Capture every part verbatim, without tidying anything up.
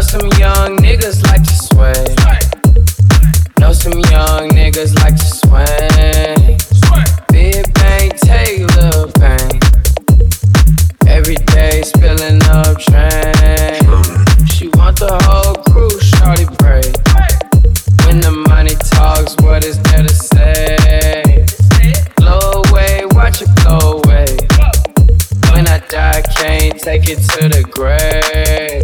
Know some young niggas like to sway. Know some young niggas like to swing. Big bang, take a little bang. Every day spilling up train. She want the whole crew, shorty break. When the money talks, what is there to say? Blow away, watch it blow away. When I die, can't take it to the grave.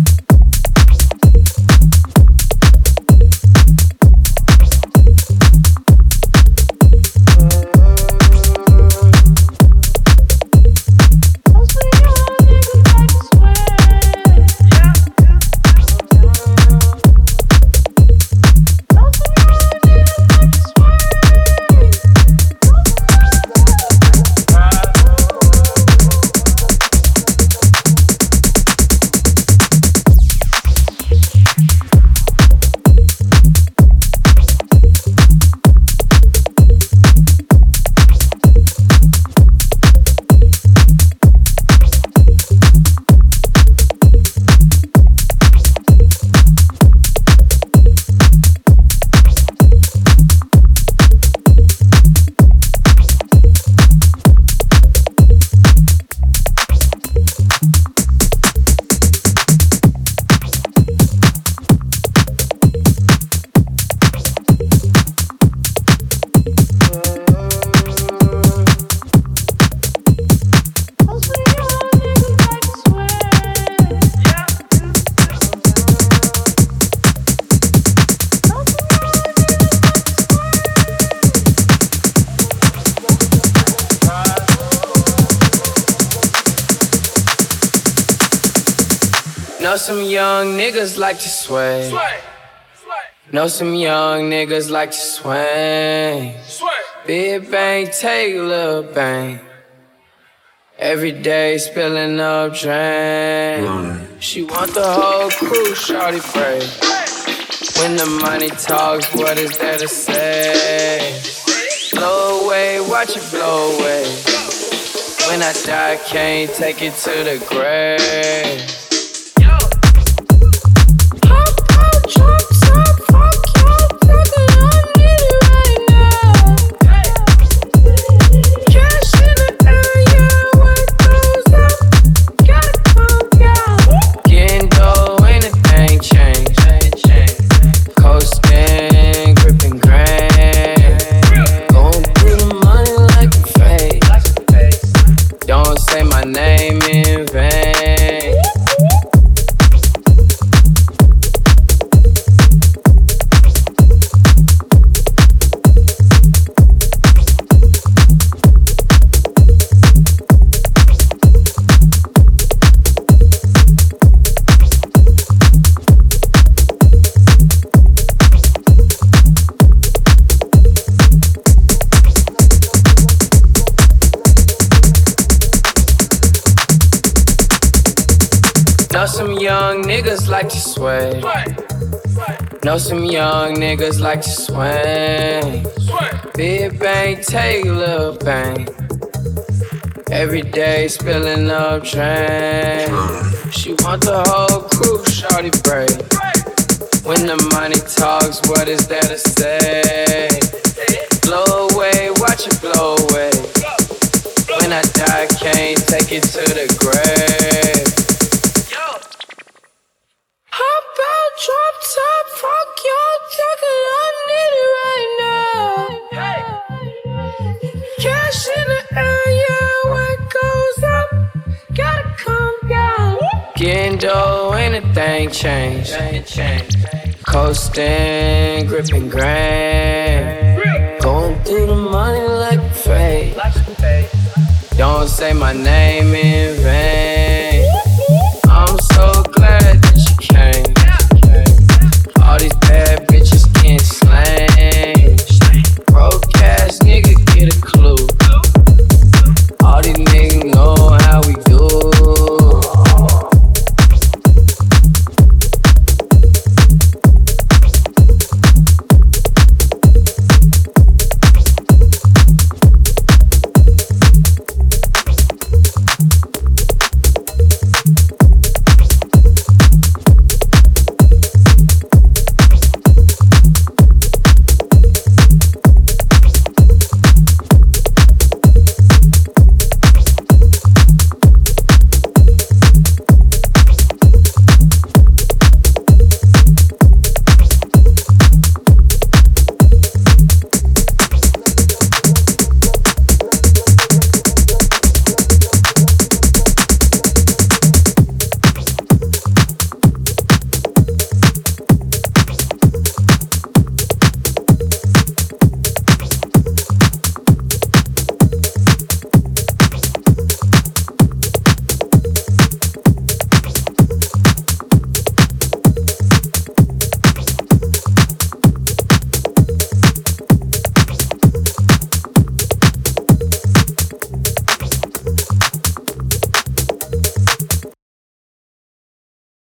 Know some young niggas like to sway. Know some young niggas like to swing. Big bang, take a little bang. Every day spilling up drain. She want the whole crew, shorty break. When the money talks, what is there to say? Blow away, watch it blow away. When I die, can't take it to the grave. Know some young niggas like to sway. Know some young niggas like to swing. Big bang, take a little bang. Every day spilling up drain. She want the whole crew, shorty break. When the money talks, what is there to say? Blow away, watch it blow away. When I die, can't take it to the grave. Drop top, fuck your jacket, I need it right now. Cash in the air, yeah, when it goes up, gotta come down. Getting dough, anything change. Coasting, gripping grain. Going through the money like a fade. Don't say my name in vain.